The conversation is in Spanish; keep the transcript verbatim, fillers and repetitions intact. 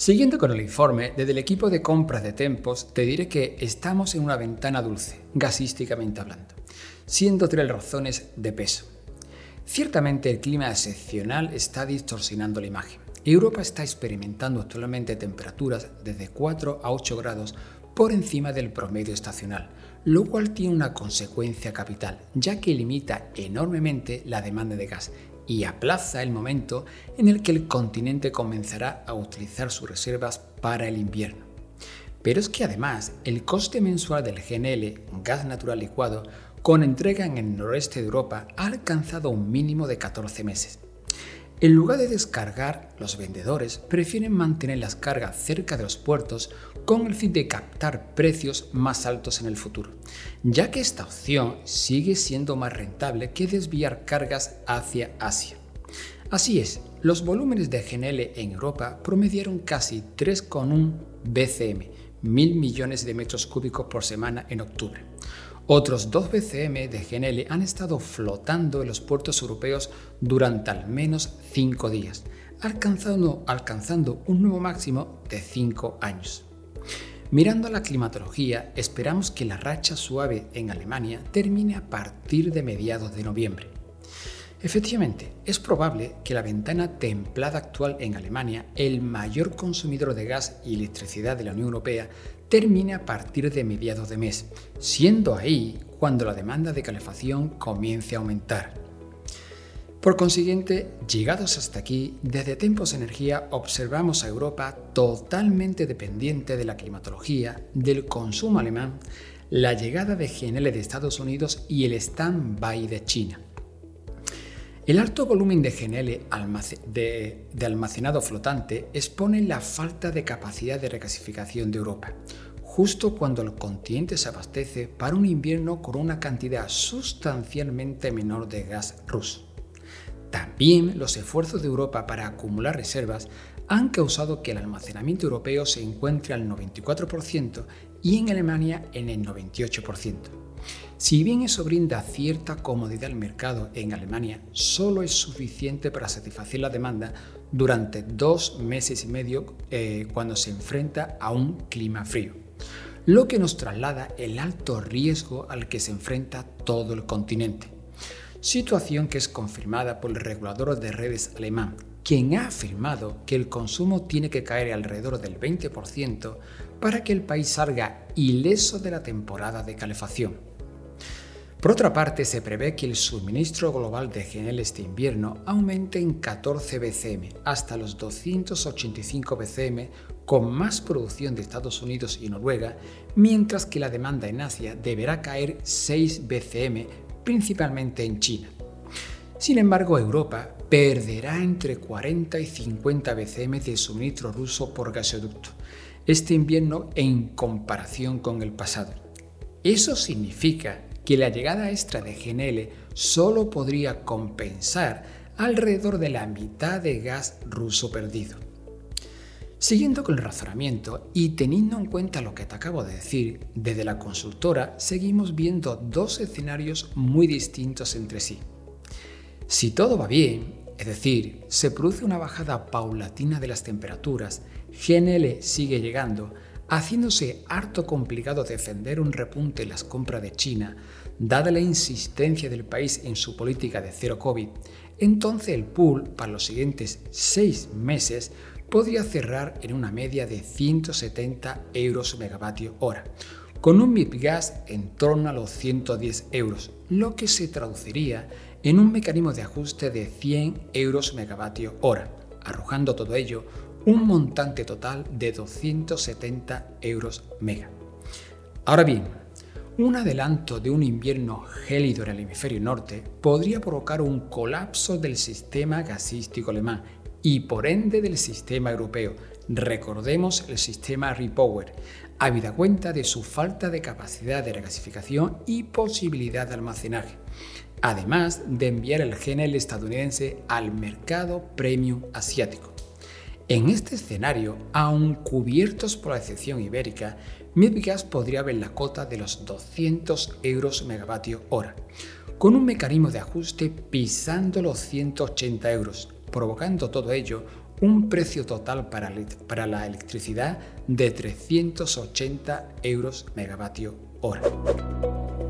Siguiendo con el informe, desde el equipo de compras de Tempos te diré que estamos en una ventana dulce, gasísticamente hablando, siendo tres razones de peso. Ciertamente el clima excepcional está distorsionando la imagen. Europa está experimentando actualmente temperaturas desde cuatro a ocho grados por encima del promedio estacional, lo cual tiene una consecuencia capital, ya que limita enormemente la demanda de gas y aplaza el momento en el que el continente comenzará a utilizar sus reservas para el invierno. Pero es que además el coste mensual del G N L, gas natural licuado, con entrega en el noroeste de Europa ha alcanzado un mínimo de catorce meses. En lugar de descargar, los vendedores prefieren mantener las cargas cerca de los puertos con el fin de captar precios más altos en el futuro, ya que esta opción sigue siendo más rentable que desviar cargas hacia Asia. Así es, los volúmenes de G N L en Europa promediaron casi tres coma uno B C M, mil millones de metros cúbicos por semana en octubre. Otros dos B C M de G N L han estado flotando en los puertos europeos durante al menos cinco días, alcanzando, alcanzando un nuevo máximo de cinco años. Mirando a la climatología, esperamos que la racha suave en Alemania termine a partir de mediados de noviembre. Efectivamente, es probable que la ventana templada actual en Alemania, el mayor consumidor de gas y electricidad de la Unión Europea, termine a partir de mediados de mes, siendo ahí cuando la demanda de calefacción comience a aumentar. Por consiguiente, llegados hasta aquí, desde Tempos Energía observamos a Europa totalmente dependiente de la climatología, del consumo alemán, la llegada de G N L de Estados Unidos y el stand-by de China. El alto volumen de G N L de, de almacenado flotante expone la falta de capacidad de regasificación de Europa, justo cuando el continente se abastece para un invierno con una cantidad sustancialmente menor de gas ruso. También los esfuerzos de Europa para acumular reservas han causado que el almacenamiento europeo se encuentre al noventa y cuatro por ciento y en Alemania en el noventa y ocho por ciento. Si bien eso brinda cierta comodidad al mercado en Alemania, solo es suficiente para satisfacer la demanda durante dos meses y medio eh, cuando se enfrenta a un clima frío, lo que nos traslada el alto riesgo al que se enfrenta todo el continente. Situación que es confirmada por el regulador de redes alemán, quien ha afirmado que el consumo tiene que caer alrededor del veinte por ciento para que el país salga ileso de la temporada de calefacción. Por otra parte, se prevé que el suministro global de G N L este invierno aumente en catorce B C M hasta los doscientos ochenta y cinco B C M, con más producción de Estados Unidos y Noruega, mientras que la demanda en Asia deberá caer seis B C M, principalmente en China. Sin embargo, Europa perderá entre cuarenta y cincuenta B C M de suministro ruso por gasoducto este invierno en comparación con el pasado. Eso significa que la llegada extra de G N L solo podría compensar alrededor de la mitad de gas ruso perdido. Siguiendo con el razonamiento y teniendo en cuenta lo que te acabo de decir, desde la consultora seguimos viendo dos escenarios muy distintos entre sí. Si todo va bien, es decir, se produce una bajada paulatina de las temperaturas, G N L sigue llegando, haciéndose harto complicado defender un repunte en las compras de China, dada la insistencia del país en su política de cero COVID, entonces el pool para los siguientes seis meses podría cerrar en una media de ciento setenta euros megavatio hora, con un M I P gas en torno a los ciento diez euros, lo que se traduciría en un mecanismo de ajuste de cien euros megavatio hora, arrojando todo ello un montante total de doscientos setenta euros mega. Ahora bien, un adelanto de un invierno gélido en el hemisferio norte podría provocar un colapso del sistema gasístico alemán y por ende del sistema europeo. Recordemos el sistema Repower, habida cuenta de su falta de capacidad de regasificación y posibilidad de almacenaje, además de enviar el G N L estadounidense al mercado premium asiático. En este escenario, aun cubiertos por la excepción ibérica, M I P Gas podría ver la cota de los doscientos euros megavatio hora, con un mecanismo de ajuste pisando los ciento ochenta euros, provocando todo ello un precio total para, para la electricidad de trescientos ochenta euros megavatio hora.